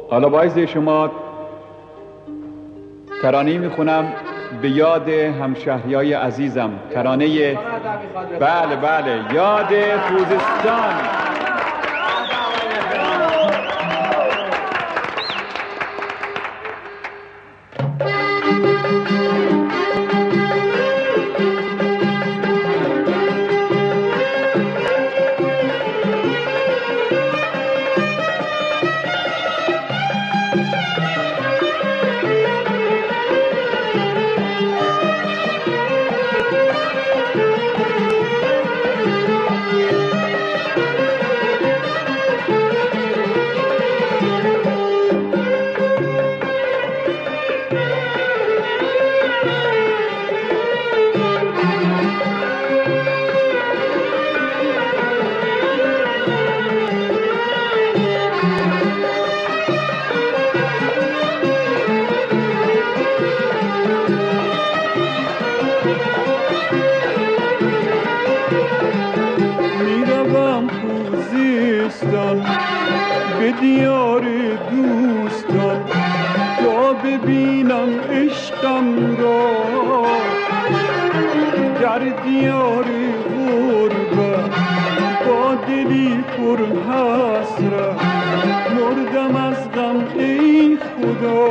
حالا با عزت شما ترانه‌ای میخونم به یاد همشهریای عزیزم. ترانه بله یاد خوزستان. به دیار دوستان تا ببینم عشقم را، در دیار غربت با دلی پر حسرت مردم از غم ای خدا.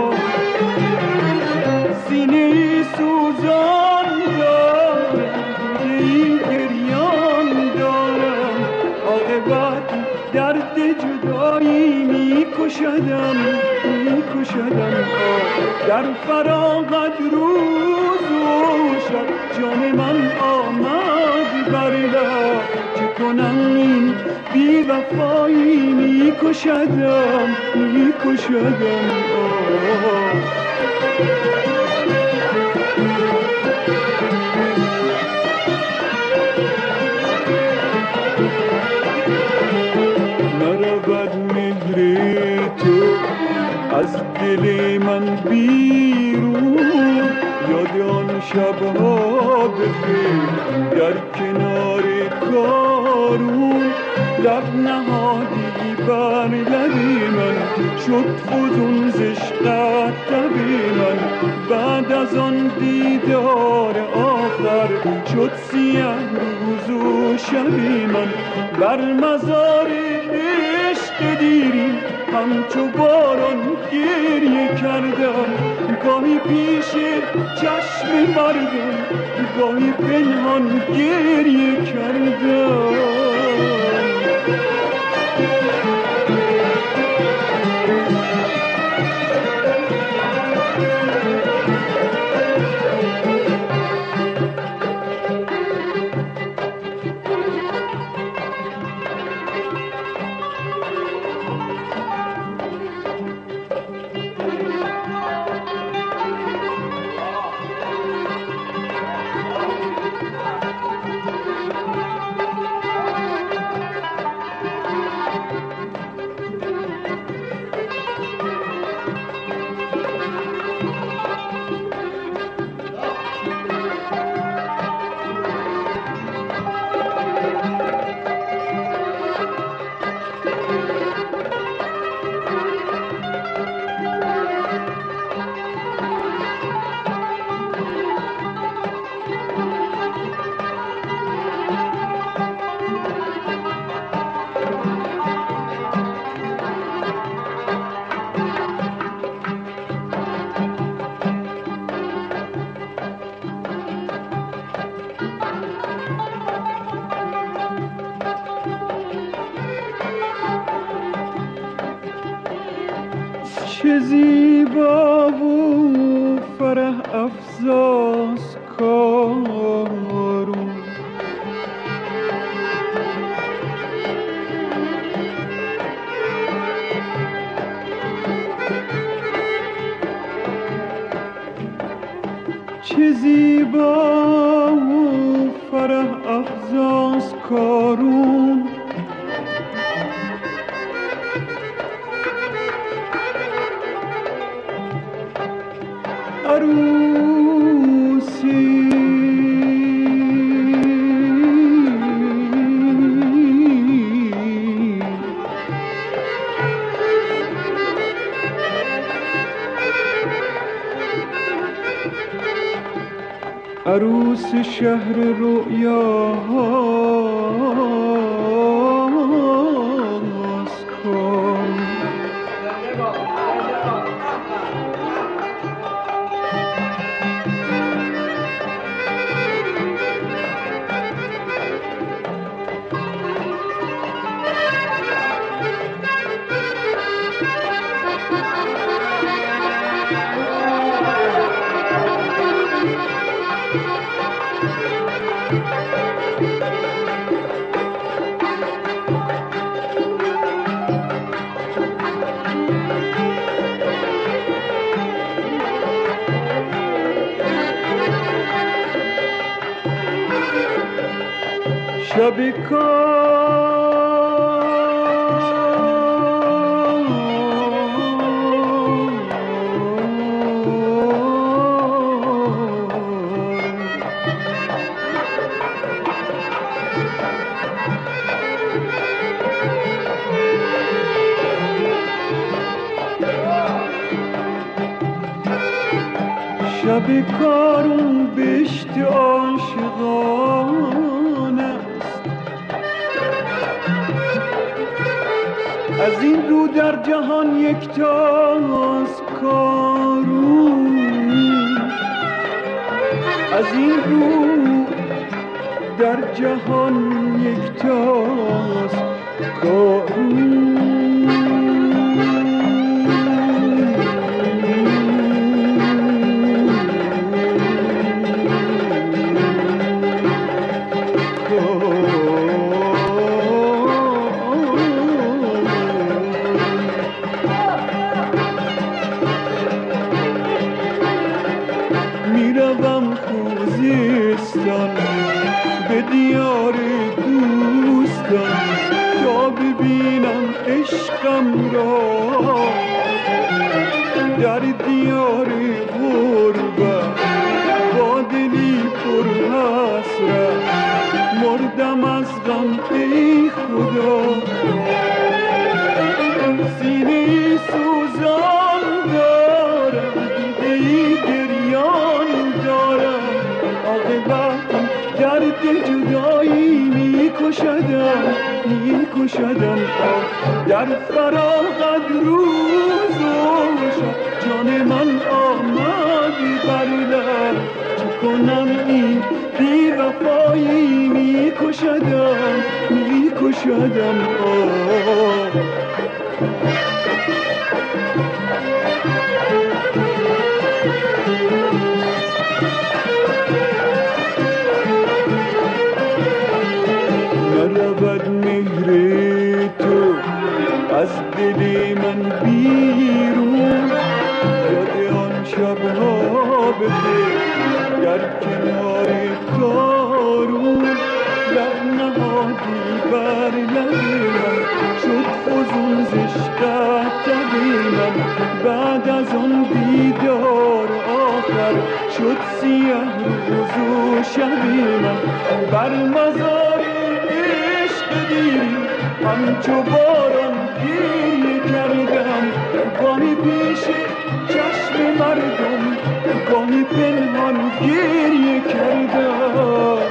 سینه سوزان دارم، دلی گریان دارم، عاقبت درد جدایی میکشدم در فراغت روز و شب جان من آمد بر لب، چه کنم این بی وفایی میکشدم از دل من بیرون، یاد آن شبها بخیر در کنار کارون. لب نهادی بر لبی من، شد فزون ز عشقت طبی من. بعد از آن دیدار آخر شد سیه روز و شبی من. بر مزار عشق دیرین همچو باران گریه کردم، گاهی پیش چشم مردم، گاهی پنهان گریه کردم. چه زیبا و فرح افزاست کارون، چه زیبا و فرح افزاست کارون. عروسی عروس شهر رؤیاست کن. شب کارون بشت عاشقان است. از این رو در جهان یکتاست کارون، از این رو در جهان یکتاست کارون. میروم خوزستان به دیار دوستان تا ببینم عشقم را. در دیار غربت با دلی پر حسرت مردم از غم ای خدا. سینه سوزان دارم، دیده گریان دارم، عاقبت درد جدایی میکشدم. در فراغت روز و شب جان من آمدی بر لب. چه کنم این بی وفایی میکشدم. نرود مهر تو از دل من بیرون، یاد آن شبها بخیر در کنار کارون. لب نهادی بر لب من شد فزون ز عشقت من. بعد از آن دیدار آخر شد سیه روز و شب من. بر مزار عشق دیری همچو باران گریه کردم. گاهی پیش چشم مردم، گاهی پنهان گریه کردم.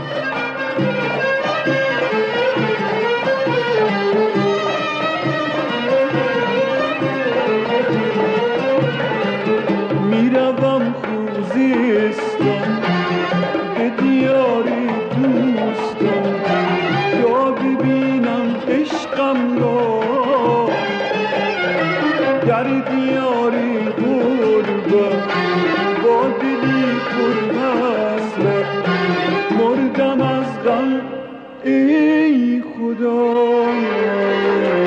میروم خوزستان به دیار دوستان تا ببینم عشقم را. در دیار غربت با دلی پر حسرت مردم از غم ای خدا.